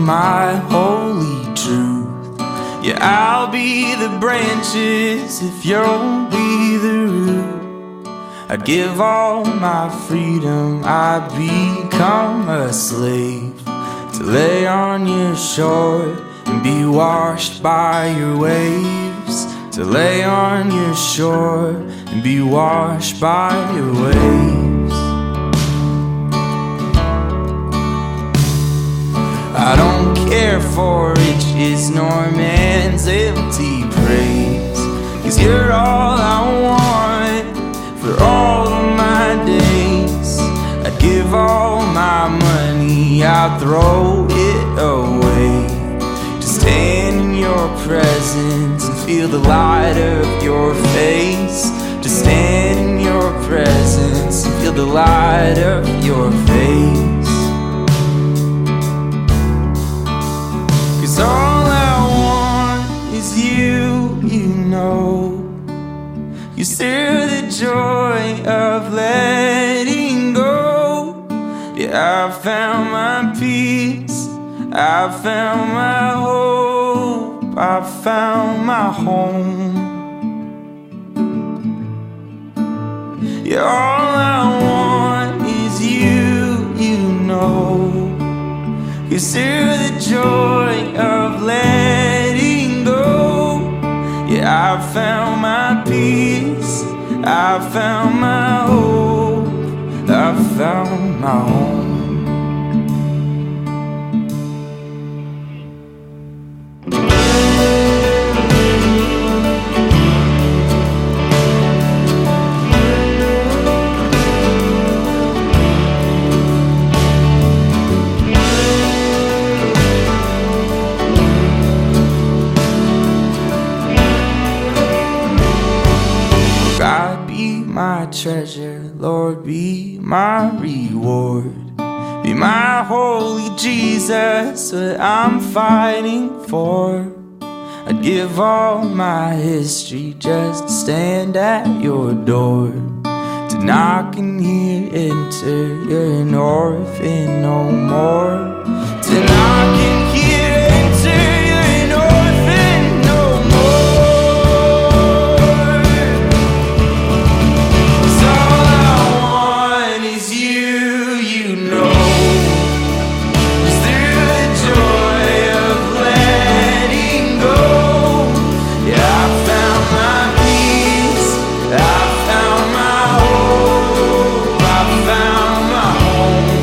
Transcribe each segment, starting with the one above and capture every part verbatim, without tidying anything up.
my holy truth. Yeah, I'll be the branches if you'll be the root. I'd give all my freedom, I'd become a slave to lay on your shore and be washed by your waves. To lay on your shore and be washed by your waves. I don't care for riches nor man's empty praise, 'cause you're all I want for all of my days. I'd give all my money, I'd throw it away to stand in your presence and feel the light of your face. To stand in your presence and feel the light of your face. 'Cause all I want is you, you know. You stir the joy of letting go. Yeah, I found my peace, I found my hope, I found my home. Yeah, all I want is you, you know. You stir the joy of letting go. Yeah, I found my peace, I found my hope, I found my home. God be my treasure, Lord be my reward. Be my holy Jesus, what I'm fighting for. I'd give all my history just to stand at your door. To knock and hear enter, you're an orphan no more. To knock and hear enter, you're an orphan no more. 'Cause all I want is you, you know. Is through the joy of letting go. Yeah, I found my peace, I found my hope, I found my home.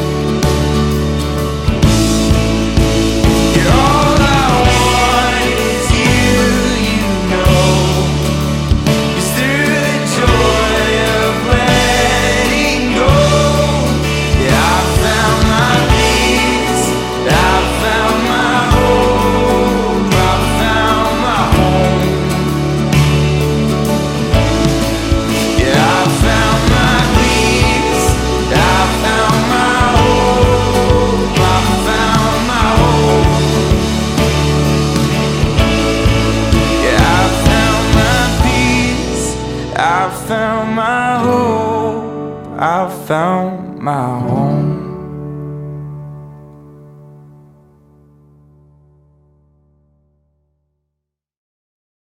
Yeah, all I want is you, you know. It's through the joy of letting go. Yeah, I found my peace, I found my hope, I found my home. Yeah, I found my peace, I found my hope, I found my home. Yeah, I found my peace, I found my hope, I found my home.